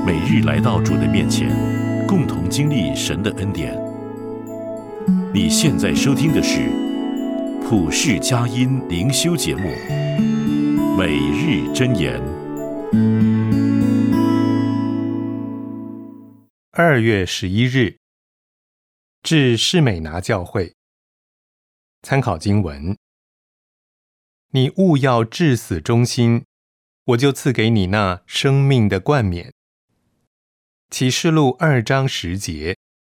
每日来到主的面前，共同经历神的恩典。你现在收听的是普世佳音灵修节目《每日箴言》。 2月11日，至士美拿教会。参考经文：你务要至死忠心，我就赐给你那生命的冠冕。启示录2章10节。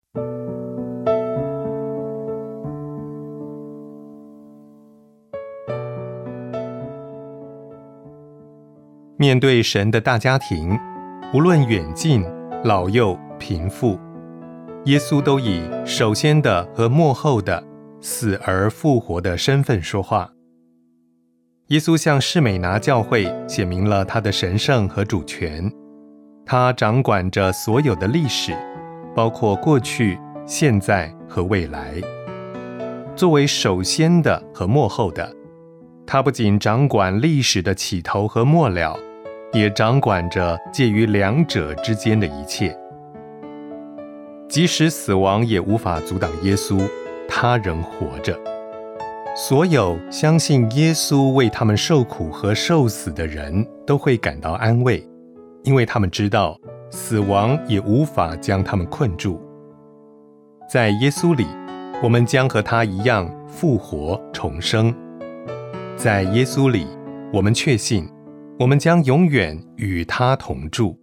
面对神的大家庭，无论远近、老幼、贫富，耶稣都以首先的和末后的、死而复活的身份说话。耶稣向士美拿教会显明了他的神圣和主权，他掌管着所有的历史，包括过去、现在和未来。作为首先的和末后的，他不仅掌管历史的起头和末了，也掌管着介于两者之间的一切。即使死亡也无法阻挡耶稣，他仍活着。所有相信耶稣为他们受苦和受死的人都会感到安慰，因为他们知道死亡也无法将他们困住。在耶稣里，我们将和他一样复活重生。在耶稣里，我们确信我们将永远与他同住。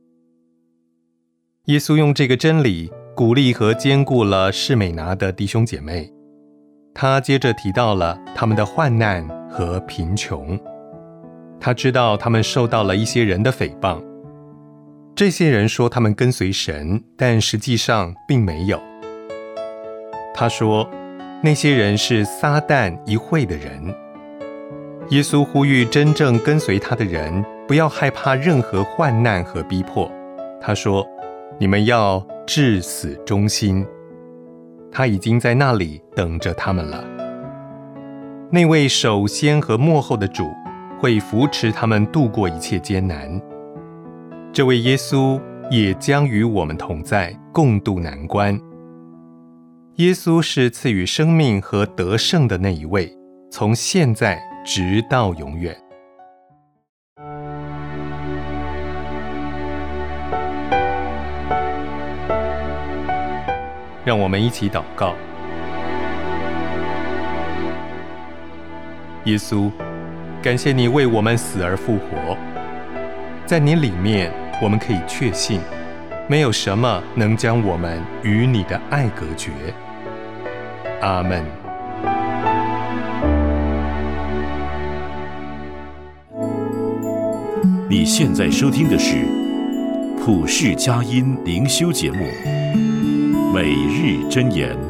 耶稣用这个真理鼓励和兼顾了士美拿的弟兄姐妹。他接着提到了他们的患难和贫穷。他知道他们受到了一些人的诽谤。这些人说他们跟随神，但实际上并没有。他说，那些人是撒旦一会的人。耶稣呼吁真正跟随他的人不要害怕任何患难和逼迫。他说，你们要至死忠心。他已经在那里等着他们了。那位首先和末后的主会扶持他们度过一切艰难。这位耶稣也将与我们同在，共度难关。耶稣是赐予生命和得胜的那一位，从现在直到永远。让我们一起祷告。耶稣，感谢你为我们死而复活，在你里面我们可以确信，没有什么能将我们与你的爱隔绝。阿们。 你现在收听的是普世佳音灵修节目《每日箴言》。